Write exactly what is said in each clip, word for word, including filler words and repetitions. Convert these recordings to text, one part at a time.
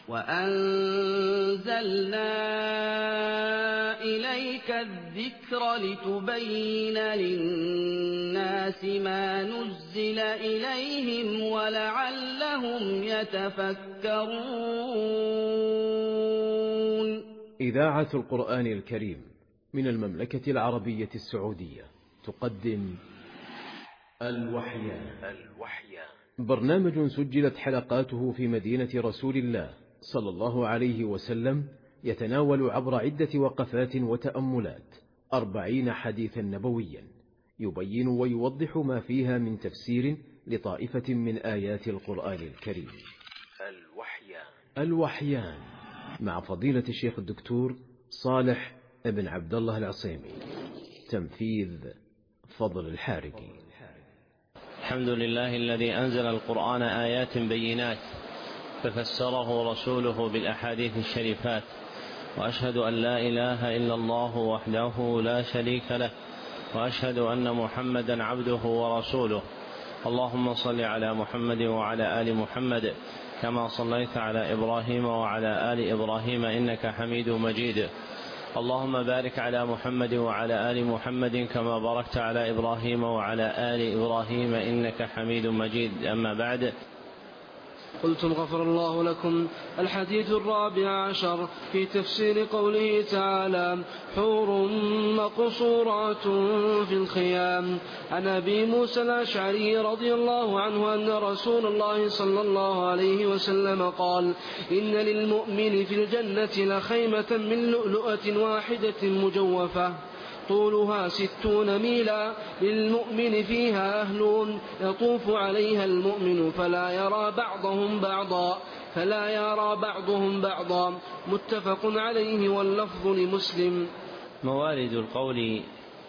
وأنزلنا إليك الذكر لتبين للناس ما نزل إليهم ولعلهم يتفكرون. إذاعة القرآن الكريم من المملكة العربية السعودية تقدم الوحيان. الوحيان برنامج سجلت حلقاته في مدينة رسول الله صلى الله عليه وسلم، يتناول عبر عدة وقفات وتأملات أربعين حديثا نبويا، يبين ويوضح ما فيها من تفسير لطائفة من آيات القرآن الكريم. الوحيان. الوحيان مع فضيلة الشيخ الدكتور صالح ابن عبد الله العصيمي، تنفيذ فضل الحارقي. الحمد لله الذي أنزل القرآن آيات بينات ففسره رسوله بالأحاديث الشريفات، وأشهد أن لا إله إلا الله وحده لا شريك له، وأشهد أن محمدا عبده ورسوله. اللهم صل على محمد وعلى آل محمد كما صليت على إبراهيم وعلى آل إبراهيم إنك حميد مجيد. اللهم بارك على محمد وعلى آل محمد كما باركت على إبراهيم وعلى آل إبراهيم إنك حميد مجيد. أما بعد، قلتم غفر الله لكم. الحديث الرابع عشر في تفسير قوله تعالى: حور مقصورات في الخيام. عن أبي موسى الأشعري رضي الله عنه أن رسول الله صلى الله عليه وسلم قال: إن للمؤمن في الجنة لخيمة من لؤلؤة واحدة مجوفة طولها ستون ميلا، للمؤمن فيها أهل يطوف عليها المؤمن فلا يرى بعضهم بعضا فلا يرى بعضهم بعضا متفق عليه واللفظ لمسلم. موارد القول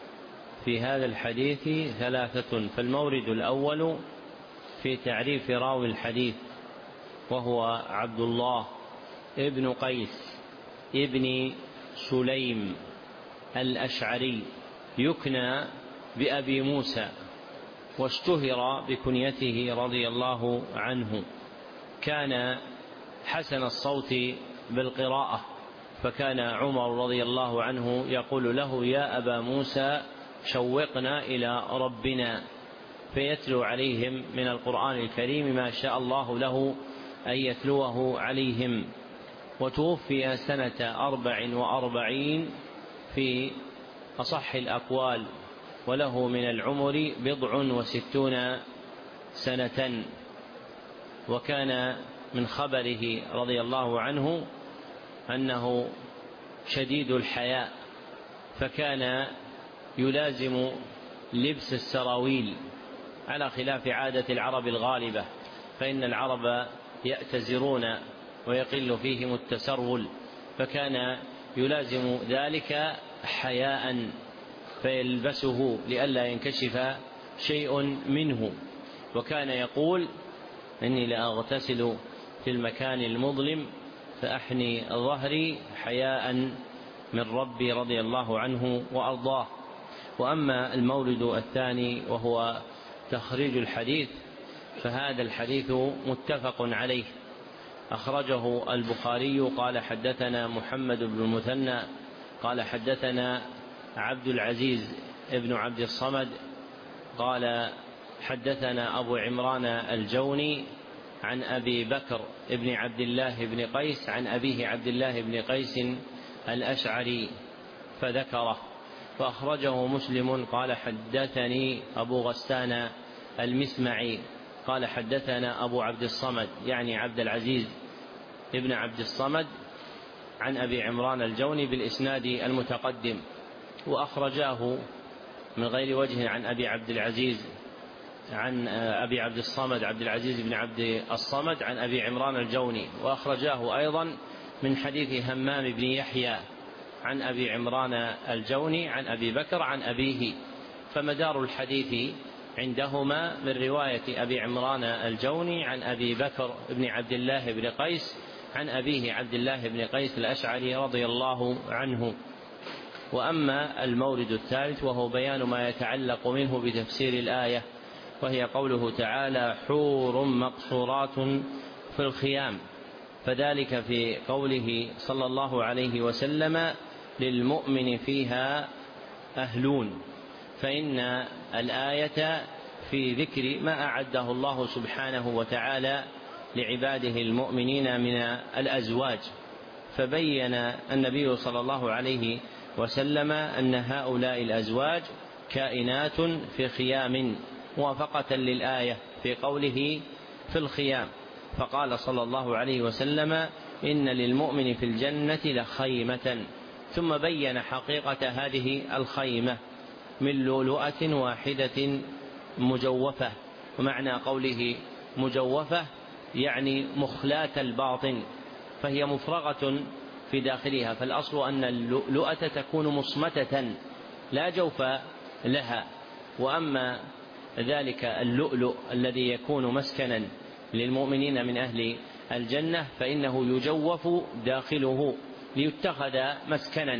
في هذا الحديث ثلاثة. فالمورد الأول في تعريف راوي الحديث، وهو عبد الله ابن قيس ابن سليم الأشعري، يكنى بأبي موسى، واشتهر بكنيته رضي الله عنه. كان حسن الصوت بالقراءة، فكان عمر رضي الله عنه يقول له: يا أبا موسى شوقنا إلى ربنا، فيتلو عليهم من القرآن الكريم ما شاء الله له أن يتلوه عليهم. وتوفي سنة أربع وأربعين في أصح الأقوال، وله من العمر بضع وستون سنة. وكان من خبره رضي الله عنه أنه شديد الحياء، فكان يلازم لبس السراويل على خلاف عادة العرب الغالبة، فإن العرب يأتزرون ويقل فيهم التسرول، فكان يلازم ذلك حياء فيلبسه لئلا ينكشف شيء منه. وكان يقول: إني لأغتسل في المكان المظلم فأحني ظهري حياء من ربي رضي الله عنه وأرضاه. وأما المورد الثاني وهو تخريج الحديث، فهذا الحديث متفق عليه، أخرجه البخاري قال: حدثنا محمد بن المثنى قال حدثنا عبد العزيز ابن عبد الصمد قال حدثنا أبو عمران الجوني عن أبي بكر ابن عبد الله بن قيس عن أبيه عبد الله بن قيس الأشعري فذكره. فأخرجه مسلم قال: حدثني أبو غسان المسمعي قال حدثنا أبو عبد الصمد، يعني عبد العزيز ابن عبد الصمد، عن أبي عمران الجوني بالإسناد المتقدم. وأخرجاه من غير وجه عن أبي عبد العزيز عن أبي عبد الصمد عبد العزيز بن عبد الصمد عن أبي عمران الجوني. وأخرجاه أيضا من حديث همام بن يحيى عن أبي عمران الجوني عن أبي بكر عن أبيه. فمدار الحديث عندهما من رواية أبي عمران الجوني عن أبي بكر بن عبد الله بن قيس عن أبيه عبد الله بن قيس الأشعري رضي الله عنه. وأما المورد الثالث وهو بيان ما يتعلق منه بتفسير الآية، وهي قوله تعالى: حور مقصورات في الخيام. فذلك في قوله صلى الله عليه وسلم للمؤمن فيها أهلون، فإن الآية في ذكر ما أعده الله سبحانه وتعالى لعباده المؤمنين من الأزواج، فبين النبي صلى الله عليه وسلم أن هؤلاء الأزواج كائنات في خيام موافقة للآية في قوله في الخيام، فقال صلى الله عليه وسلم إن للمؤمن في الجنة لخيمة، ثم بين حقيقة هذه الخيمة من لؤلؤة واحدة مجوفة، ومعنى قوله مجوفة يعني مخلاة الباطن، فهي مفرغة في داخلها، فالأصل أن اللؤلؤة تكون مصمتة لا جوف لها، وأما ذلك اللؤلؤ الذي يكون مسكنا للمؤمنين من أهل الجنة فإنه يجوف داخله ليتخذ مسكنا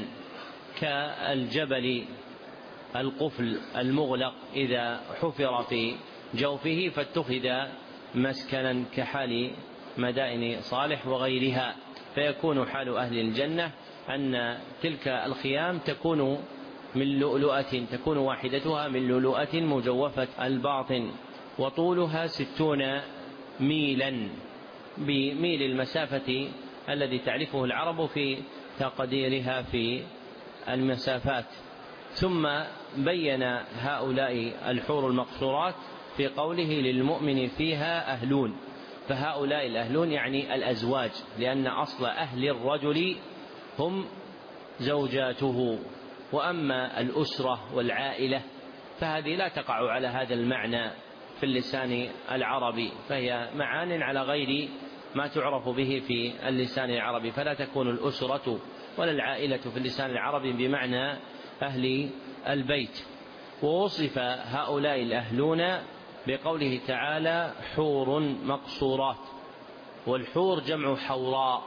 كالجبل القفل المغلق إذا حفر في جوفه فاتخذ مسكنا كحال مدائن صالح وغيرها، فيكون حال أهل الجنة أن تلك الخيام تكون من لؤلؤة، تكون واحدتها من لؤلؤة مجوفة الباطن، وطولها ستون ميلا، بميل المسافة الذي تعرفه العرب في تقديرها في المسافات. ثم بين هؤلاء الحور المقصورات في قوله للمؤمن فيها أهلون، فهؤلاء الأهلون يعني الأزواج، لأن أصل أهل الرجل هم زوجاته، وأما الأسرة والعائلة فهذه لا تقع على هذا المعنى في اللسان العربي، فهي معان على غير ما تعرف به في اللسان العربي، فلا تكون الأسرة ولا العائلة في اللسان العربي بمعنى أهل البيت. ووصف هؤلاء الأهلون بقوله تعالى حور مقصورات، والحور جمع حوراء،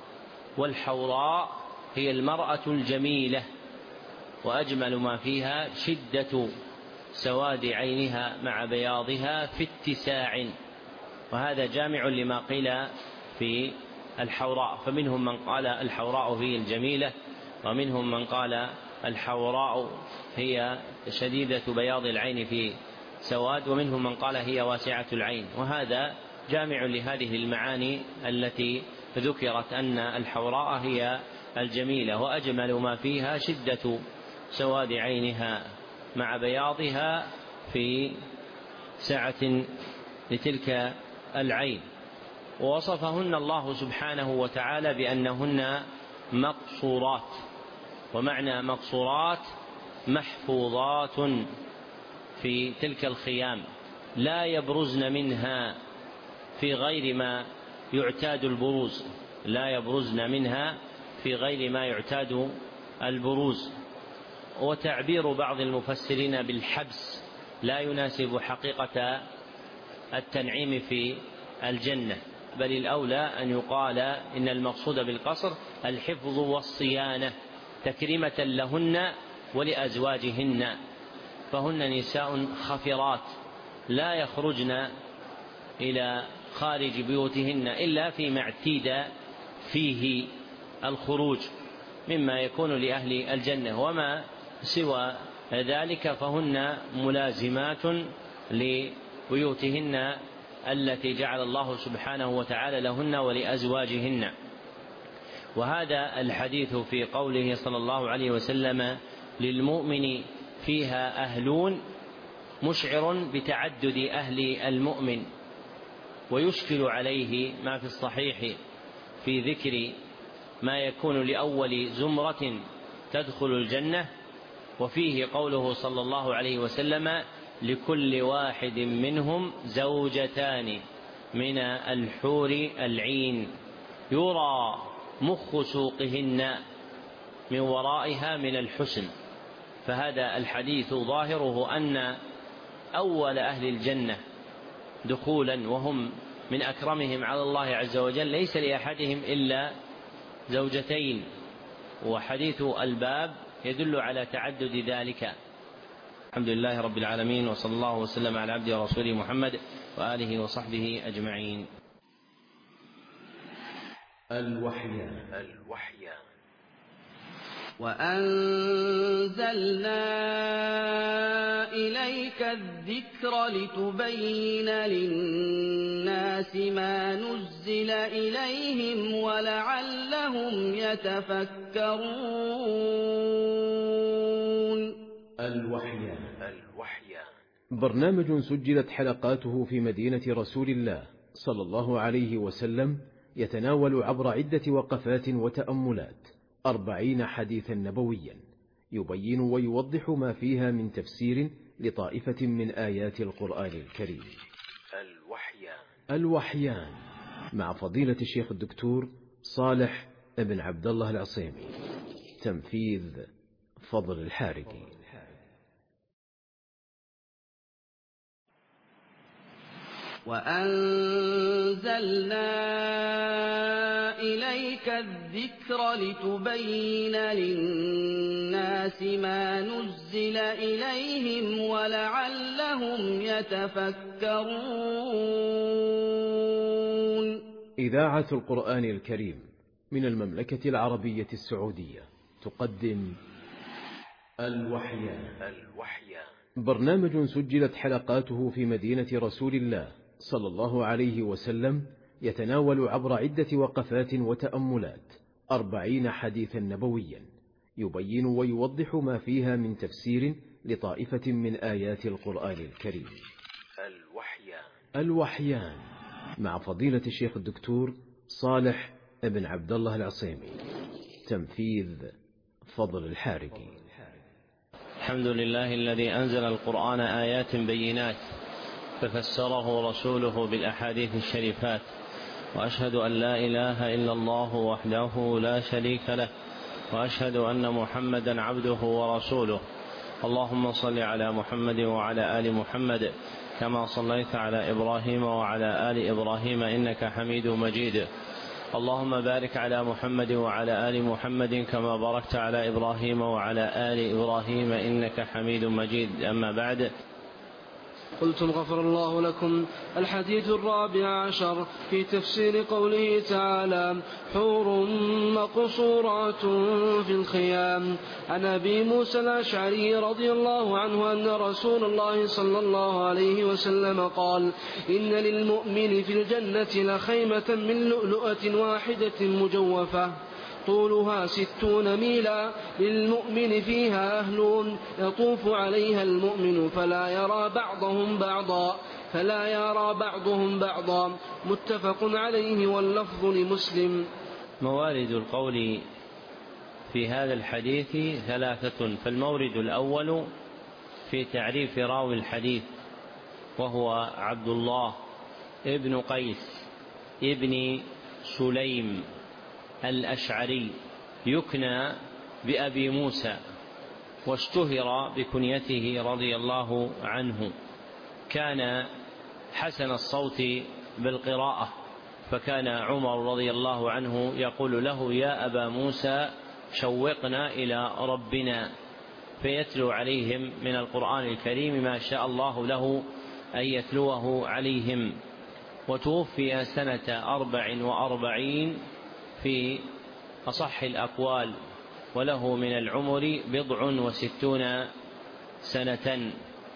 والحوراء هي المرأة الجميلة، وأجمل ما فيها شدة سواد عينها مع بياضها في اتساع، وهذا جامع لما قيل في الحوراء، فمنهم من قال الحوراء هي الجميلة، ومنهم من قال الحوراء هي شديدة بياض العين في سواد، ومنهم من قال هي واسعة العين، وهذا جامع لهذه المعاني التي ذكرت أن الحوراء هي الجميلة، وأجمل ما فيها شدة سواد عينها مع بياضها في سعة لتلك العين. ووصفهن الله سبحانه وتعالى بأنهن مقصورات، ومعنى مقصورات محفوظات في تلك الخيام لا يبرزن منها في غير ما يعتاد البروز، لا يبرزن منها في غير ما يعتاد البروز. وتعبير بعض المفسرين بالحبس لا يناسب حقيقة التنعيم في الجنة، بل الأولى أن يقال إن المقصود بالقصر الحفظ والصيانة تكريمة لهن ولأزواجهن، فهن نساء خفرات لا يخرجن إلى خارج بيوتهن إلا فيما اعتيد فيه الخروج مما يكون لأهل الجنة، وما سوى ذلك فهن ملازمات لبيوتهن التي جعل الله سبحانه وتعالى لهن ولأزواجهن. وهذا الحديث في قوله صلى الله عليه وسلم للمؤمن فيها أهلون مشعر بتعدد أهل المؤمن، ويشكل عليه ما في الصحيح في ذكر ما يكون لأول زمرة تدخل الجنة، وفيه قوله صلى الله عليه وسلم لكل واحد منهم زوجتان من الحور العين يرى مخ سوقهن من ورائها من الحسن. فهذا الحديث ظاهره أن أول أهل الجنة دخولا وهم من أكرمهم على الله عز وجل ليس لأحدهم إلا زوجتين، وحديث الباب يدل على تعدد ذلك. الحمد لله رب العالمين، وصلى الله وسلم على عبده ورسوله محمد وآله وصحبه أجمعين. الوحيان. الوحيان. وأنزلنا إليك الذكر لتبين للناس ما نزل إليهم ولعلهم يتفكرون. الوحيان. الوحيان. برنامج سجلت حلقاته في مدينة رسول الله صلى الله عليه وسلم، يتناول عبر عدة وقفات وتأملات أربعين حديثا نبويا، يبين ويوضح ما فيها من تفسير لطائفة من آيات القرآن الكريم. الوحيان. الوحيان مع فضيلة الشيخ الدكتور صالح بن عبد الله العصيمي، تنفيذ فضل الحارقي. وأنزلنا إليك الذكر لتبين للناس ما نزل إليهم ولعلهم يتفكرون. إذاعة القرآن الكريم من المملكة العربية السعودية تقدم الوحيان. الوحيان. برنامج سجلت حلقاته في مدينة رسول الله صلى الله عليه وسلم، يتناول عبر عدة وقفات وتأملات أربعين حديثا نبويا، يبين ويوضح ما فيها من تفسير لطائفة من آيات القرآن الكريم. الوحيان. الوحيان مع فضيلة الشيخ الدكتور صالح بن عبد الله العصيمي، تنفيذ فضل الحارقي. الحمد لله الذي أنزل القرآن آيات بينات ففسره رسوله بالأحاديث الشريفات، وأشهد أن لا إله إلا الله وحده لا شريك له، وأشهد أن محمدا عبده ورسوله. اللهم صل على محمد وعلى آل محمد كما صليت على إبراهيم وعلى آل إبراهيم إنك حميد مجيد. اللهم بارك على محمد وعلى آل محمد كما باركت على إبراهيم وعلى آل إبراهيم إنك حميد مجيد. أما بعد، قلتم غفر الله لكم. الحديث الرابع عشر في تفسير قوله تعالى: حور مقصورات في الخيام. عن أبي موسى الأشعري رضي الله عنه أن رسول الله صلى الله عليه وسلم قال: إن للمؤمن في الجنة لخيمة من لؤلؤة واحدة مجوفة طولها ستون ميلا، للمؤمن فيها أهل يطوف عليها المؤمن فلا يرى بعضهم بعضا فلا يرى بعضهم بعضا متفق عليه واللفظ لمسلم. موارد القول في هذا الحديث ثلاثة. فالمورد الأول في تعريف راوي الحديث، وهو عبد الله ابن قيس ابن سليم الأشعري، يكنى بأبي موسى، واشتهر بكنيته رضي الله عنه. كان حسن الصوت بالقراءة، فكان عمر رضي الله عنه يقول له: يا أبا موسى شوقنا إلى ربنا، فيتلو عليهم من القرآن الكريم ما شاء الله له أن يتلوه عليهم. وتوفي سنة أربع وأربعين في أصح الأقوال، وله من العمر بضع وستون سنة.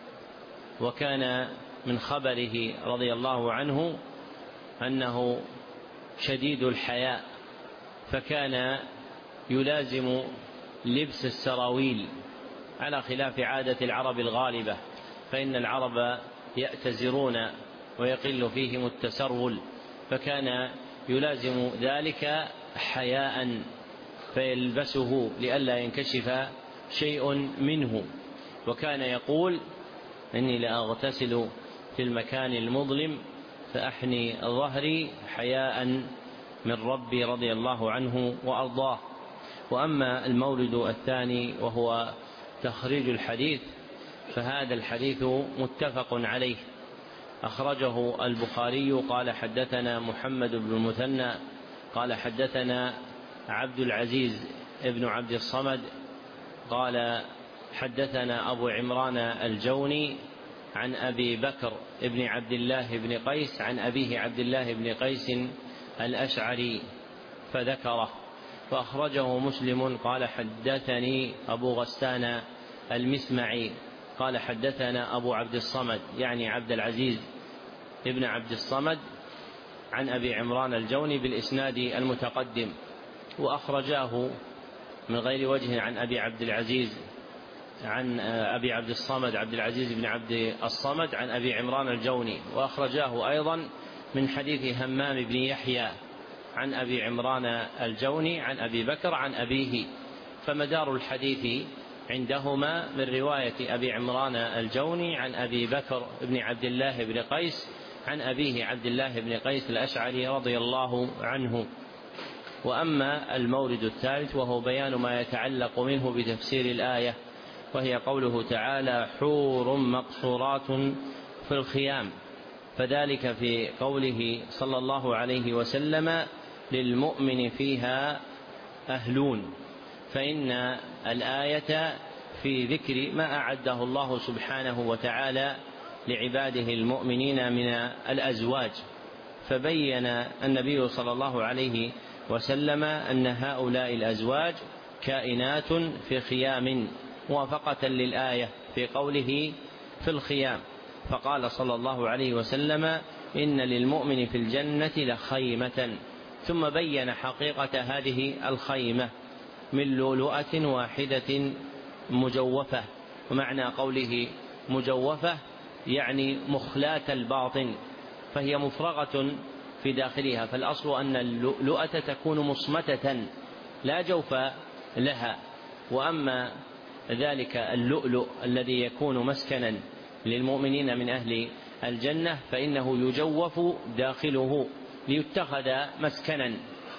وكان من خبره رضي الله عنه أنه شديد الحياء، فكان يلازم لبس السراويل على خلاف عادة العرب الغالبة، فإن العرب يأتزرون ويقل فيهم التسرول، فكان يلازم ذلك حياء فيلبسه لئلا ينكشف شيء منه. وكان يقول: إني لأغتسل في المكان المظلم فأحني ظهري حياء من ربي رضي الله عنه وأرضاه. وأما المورد الثاني وهو تخريج الحديث، فهذا الحديث متفق عليه، أخرجه البخاري قال: حدثنا محمد بن المثنى قال حدثنا عبد العزيز ابن عبد الصمد قال حدثنا أبو عمران الجوني عن أبي بكر ابن عبد الله بن قيس عن أبيه عبد الله بن قيس الأشعري. فذكره. فأخرجه مسلم قال حدثني أبو غسان المسمعي قال حدثنا أبو عبد الصمد يعني عبد العزيز ابن عبد الصمد عن أبي عمران الجوني بالإسناد المتقدم، وأخرجاه من غير وجه عن أبي عبد العزيز عن أبي عبد الصمد عبد العزيز بن عبد الصمد عن أبي عمران الجوني، وأخرجاه أيضا من حديث همام بن يحيى عن أبي عمران الجوني عن أبي بكر عن أبيه. فمدار الحديث عندهما من رواية أبي عمران الجوني عن أبي بكر بن عبد الله بن قيس عن أبيه عبد الله بن قيس الأشعري رضي الله عنه. وأما المورد الثالث وهو بيان ما يتعلق منه بتفسير الآية، وهي قوله تعالى حور مقصورات في الخيام، فذلك في قوله صلى الله عليه وسلم للمؤمن فيها أهلون، فإن الآية في ذكر ما أعده الله سبحانه وتعالى لعباده المؤمنين من الأزواج، فبين النبي صلى الله عليه وسلم أن هؤلاء الأزواج كائنات في خيام موافقة للآية في قوله في الخيام، فقال صلى الله عليه وسلم إن للمؤمن في الجنة لخيمة، ثم بين حقيقة هذه الخيمة من لؤلؤة واحدة مجوفة، ومعنى قوله مجوفة يعني مخلاة الباطن، فهي مفرغة في داخلها، فالأصل أن اللؤلؤة تكون مصمتة لا جوف لها. وأما ذلك اللؤلؤ الذي يكون مسكنا للمؤمنين من أهل الجنة فإنه يجوف داخله ليتخذ مسكنا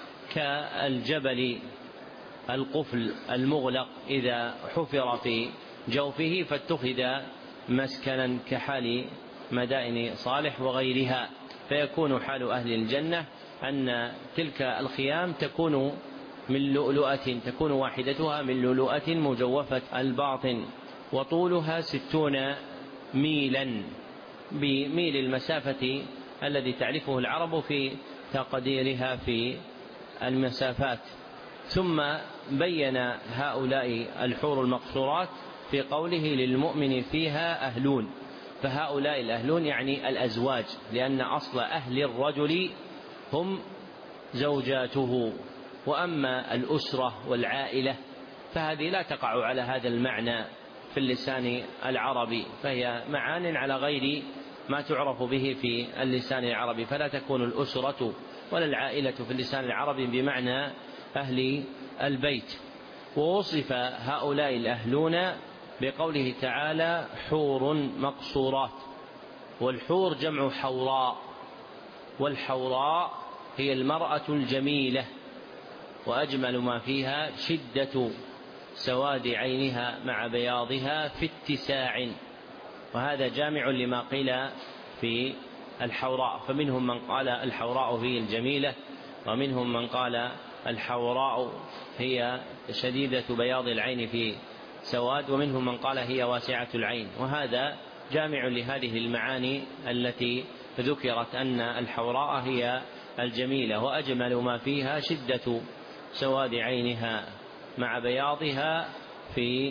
كالجبل القفل المغلق إذا حفر في جوفه فاتخذ مسكنا كحال مدائن صالح وغيرها. فيكون حال أهل الجنة أن تلك الخيام تكون من لؤلؤة، تكون واحدتها من لؤلؤة مجوفة الباطن، وطولها ستون ميلا بميل المسافة الذي تعرفه العرب في تقديرها في المسافات. ثم بين هؤلاء الحور المقصورات في قوله للمؤمن فيها أهلون، فهؤلاء الأهلون يعني الأزواج، لأن أصل أهل الرجل هم زوجاته، وأما الأسرة والعائلة فهذه لا تقع على هذا المعنى في اللسان العربي، فهي معان على غير ما تعرف به في اللسان العربي، فلا تكون الأسرة ولا العائلة في اللسان العربي بمعنى أهل البيت. ووصف هؤلاء الأهلون بقوله تعالى حور مقصورات، والحور جمع حوراء، والحوراء هي المرأة الجميلة، وأجمل ما فيها شدة سواد عينها مع بياضها في اتساع، وهذا جامع لما قيل في الحوراء، فمنهم من قال الحوراء هي الجميلة، ومنهم من قال الحوراء هي شديدة بياض العين في سواد، ومنهم من قال هي واسعة العين، وهذا جامع لهذه المعاني التي ذكرت أن الحوراء هي الجميلة، وأجمل ما فيها شدة سواد عينها مع بياضها في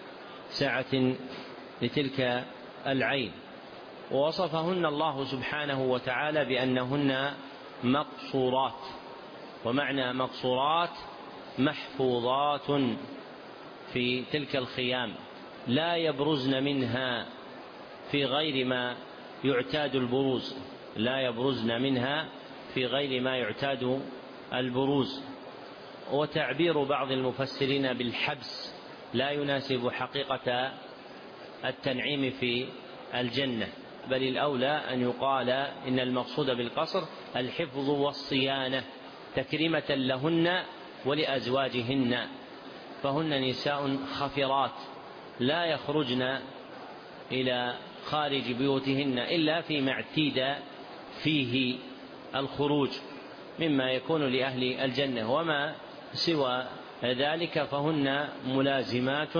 سعة لتلك العين. ووصفهن الله سبحانه وتعالى بأنهن مقصورات، ومعنى مقصورات محفوظات في تلك الخيام لا يبرزن منها في غير ما يعتاد البروز، لا يبرزن منها في غير ما يعتاد البروز. وتعبير بعض المفسرين بالحبس لا يناسب حقيقة التنعيم في الجنة، بل الأولى أن يقال إن المقصود بالقصر الحفظ والصيانة تكريمة لهن ولأزواجهن، فهن نساء خفرات لا يخرجن إلى خارج بيوتهن إلا فيما اعتيد فيه الخروج مما يكون لأهل الجنة، وما سوى ذلك فهن ملازمات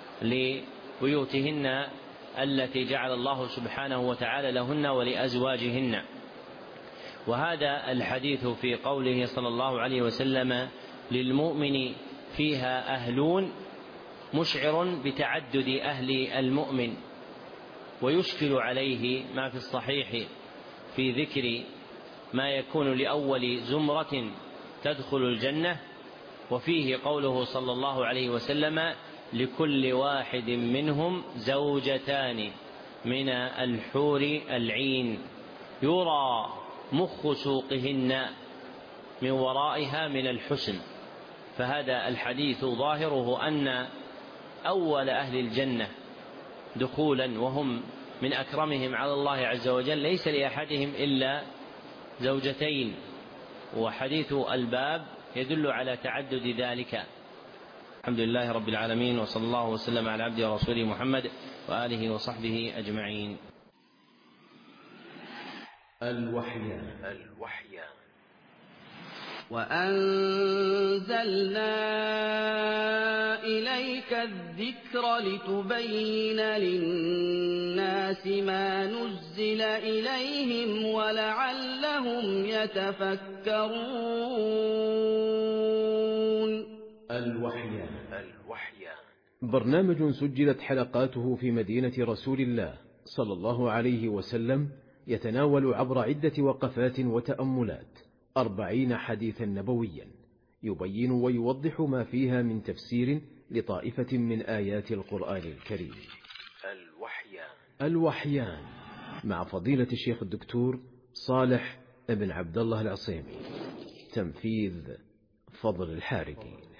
لبيوتهن التي جعل الله سبحانه وتعالى لهن ولأزواجهن. وهذا الحديث في قوله صلى الله عليه وسلم للمؤمن فيها أهلون مشعر بتعدد أهل المؤمن، ويشكل عليه ما في الصحيح في ذكر ما يكون لأول زمرة تدخل الجنة، وفيه قوله صلى الله عليه وسلم لكل واحد منهم زوجتان من الحور العين يرى مخ سوقهن من ورائها من الحسن. فهذا الحديث ظاهره أن أول أهل الجنة دخولا وهم من أكرمهم على الله عز وجل ليس لأحدهم إلا زوجتين، وحديث الباب يدل على تعدد ذلك. الحمد لله رب العالمين، وصلى الله وسلم على عبده ورسوله محمد وآله وصحبه أجمعين. الوحيان الوحيان وأنزلنا إليك الذكر لتبين للناس ما نزل إليهم ولعلهم يتفكرون. الوحيان الوحيان برنامج سجلت حلقاته في مدينة رسول الله صلى الله عليه وسلم، يتناول عبر عدة وقفات وتأملات أربعين حديثا نبويا، يبين ويوضح ما فيها من تفسير لطائفة من آيات القرآن الكريم. الوحيان الوحيان مع فضيلة الشيخ الدكتور صالح بن عبد الله العصيمي، تنفيذ فضل الحارقي.